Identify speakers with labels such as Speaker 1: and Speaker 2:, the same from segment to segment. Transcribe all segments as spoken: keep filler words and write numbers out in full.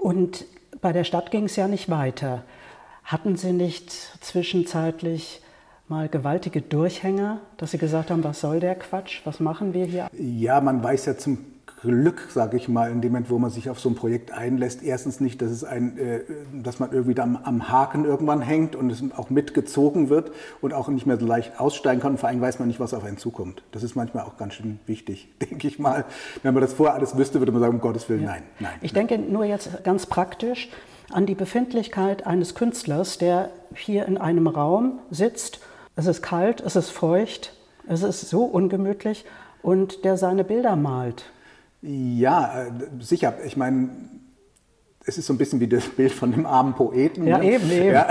Speaker 1: Und bei der Stadt ging es ja nicht weiter. Hatten Sie nicht zwischenzeitlich mal gewaltige Durchhänger, dass Sie gesagt haben, was soll der Quatsch, was machen wir hier?
Speaker 2: Ja, man weiß ja zum Glück, sage ich mal, in dem Moment, wo man sich auf so ein Projekt einlässt, erstens nicht, dass, es ein, äh, dass man irgendwie da am, am Haken irgendwann hängt und es auch mitgezogen wird und auch nicht mehr so leicht aussteigen kann. Und vor allem weiß man nicht, was auf einen zukommt. Das ist manchmal auch ganz schön wichtig, denke ich mal. Wenn man das vorher alles wüsste, würde man sagen, um Gottes Willen, ja. nein, nein.
Speaker 1: Ich
Speaker 2: nein.
Speaker 1: denke nur jetzt ganz praktisch an die Befindlichkeit eines Künstlers, der hier in einem Raum sitzt. Es ist kalt, es ist feucht, es ist so ungemütlich und der seine Bilder malt.
Speaker 2: Ja, sicher. Ich meine, es ist so ein bisschen wie das Bild von dem armen Poeten.
Speaker 1: Ja,
Speaker 2: ne?
Speaker 1: eben, eben.
Speaker 2: Ja,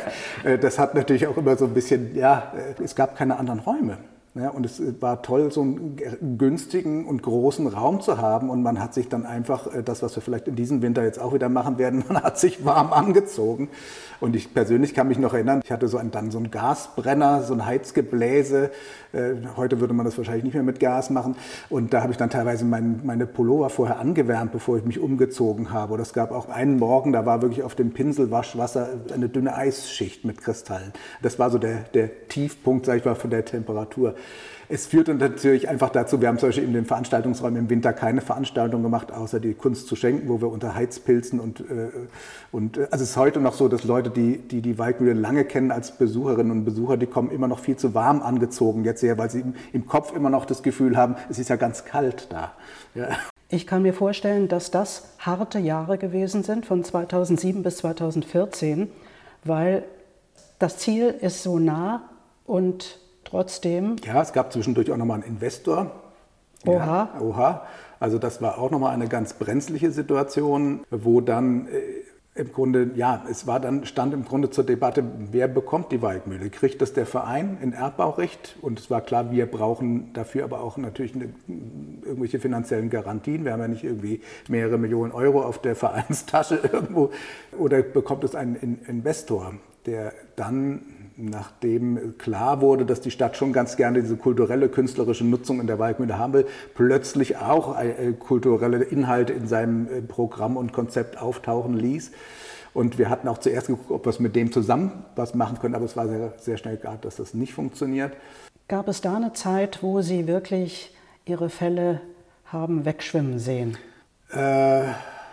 Speaker 2: das hat natürlich auch immer so ein bisschen, ja, es gab keine anderen Räume. Ja, und es war toll, so einen günstigen und großen Raum zu haben. Und man hat sich dann einfach, das, was wir vielleicht in diesem Winter jetzt auch wieder machen werden, man hat sich warm angezogen. Und ich persönlich kann mich noch erinnern, ich hatte so einen, dann so einen Gasbrenner, so ein Heizgebläse. Äh, heute würde man das wahrscheinlich nicht mehr mit Gas machen. Und da habe ich dann teilweise mein, meine Pullover vorher angewärmt, bevor ich mich umgezogen habe. Oder es gab auch einen Morgen, da war wirklich auf dem Pinselwaschwasser eine dünne Eisschicht mit Kristallen. Das war so der, der Tiefpunkt, sag ich mal, von der Temperatur. Es führt natürlich einfach dazu, wir haben zum Beispiel in den Veranstaltungsräumen im Winter keine Veranstaltung gemacht, außer die Kunst zu schenken, wo wir unter Heizpilzen und, äh, und also es ist heute noch so, dass Leute, die die, die Waldmühle lange kennen als Besucherinnen und Besucher, die kommen immer noch viel zu warm angezogen jetzt her, weil sie im, im Kopf immer noch das Gefühl haben, es ist ja ganz kalt da. Ja.
Speaker 1: Ich kann mir vorstellen, dass das harte Jahre gewesen sind, von zweitausendsieben bis zweitausendvierzehn, weil das Ziel ist so nah und trotzdem.
Speaker 2: Ja, es gab zwischendurch auch nochmal einen Investor.
Speaker 1: Oha.
Speaker 2: Ja, oha. Also das war auch nochmal eine ganz brenzliche Situation, wo dann äh, im Grunde, ja, es war dann, stand im Grunde zur Debatte, wer bekommt die Waldmühle? Kriegt das der Verein in Erbbaurecht? Und es war klar, wir brauchen dafür aber auch natürlich eine, irgendwelche finanziellen Garantien. Wir haben ja nicht irgendwie mehrere Millionen Euro auf der Vereinstasche irgendwo. Oder bekommt es einen Investor, der dann, nachdem klar wurde, dass die Stadt schon ganz gerne diese kulturelle, künstlerische Nutzung in der Waldmühle haben will, plötzlich auch kulturelle Inhalte in seinem Programm und Konzept auftauchen ließ. Und wir hatten auch zuerst geguckt, ob wir es mit dem zusammen was machen können, aber es war sehr, sehr schnell klar, dass das nicht funktioniert.
Speaker 1: Gab es da eine Zeit, wo Sie wirklich Ihre Fälle haben wegschwimmen sehen?
Speaker 2: Äh,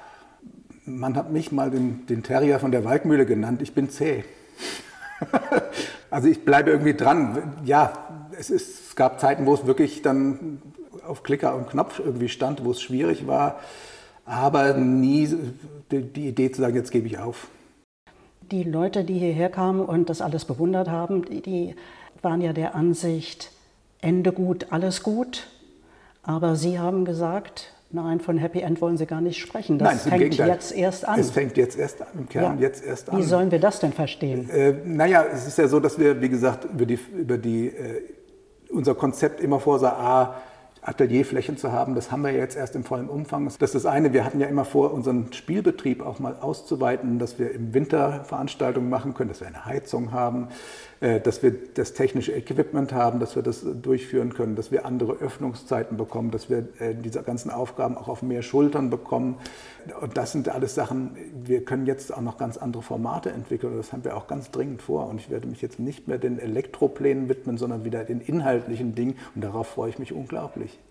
Speaker 2: man hat mich mal den, den Terrier von der Waldmühle genannt. Ich bin zäh. Also ich bleibe irgendwie dran. Ja, es, ist, es gab Zeiten, wo es wirklich dann auf Klicker und Knopf irgendwie stand, wo es schwierig war, aber nie die, die Idee zu sagen, jetzt gebe ich auf.
Speaker 1: Die Leute, die hierher kamen und das alles bewundert haben, die, die waren ja der Ansicht, Ende gut, alles gut. Aber Sie haben gesagt, nein, von Happy End wollen Sie gar nicht sprechen. Das
Speaker 2: Nein,
Speaker 1: fängt jetzt erst an.
Speaker 2: Es fängt jetzt erst an, im Kern
Speaker 1: ja.
Speaker 2: jetzt erst an.
Speaker 1: Wie sollen wir das denn verstehen?
Speaker 2: Äh, naja, es ist ja so, dass wir, wie gesagt, über, die, über die, äh, unser Konzept immer vorsah, A, Atelierflächen zu haben. Das haben wir jetzt erst im vollen Umfang. Das ist das eine. Wir hatten ja immer vor, unseren Spielbetrieb auch mal auszuweiten, dass wir im Winter Veranstaltungen machen können, dass wir eine Heizung haben, dass wir das technische Equipment haben, dass wir das durchführen können, dass wir andere Öffnungszeiten bekommen, dass wir diese ganzen Aufgaben auch auf mehr Schultern bekommen. Und das sind alles Sachen, wir können jetzt auch noch ganz andere Formate entwickeln. Und das haben wir auch ganz dringend vor. Und ich werde mich jetzt nicht mehr den Elektroplänen widmen, sondern wieder den inhaltlichen Dingen. Und darauf freue ich mich unglaublich.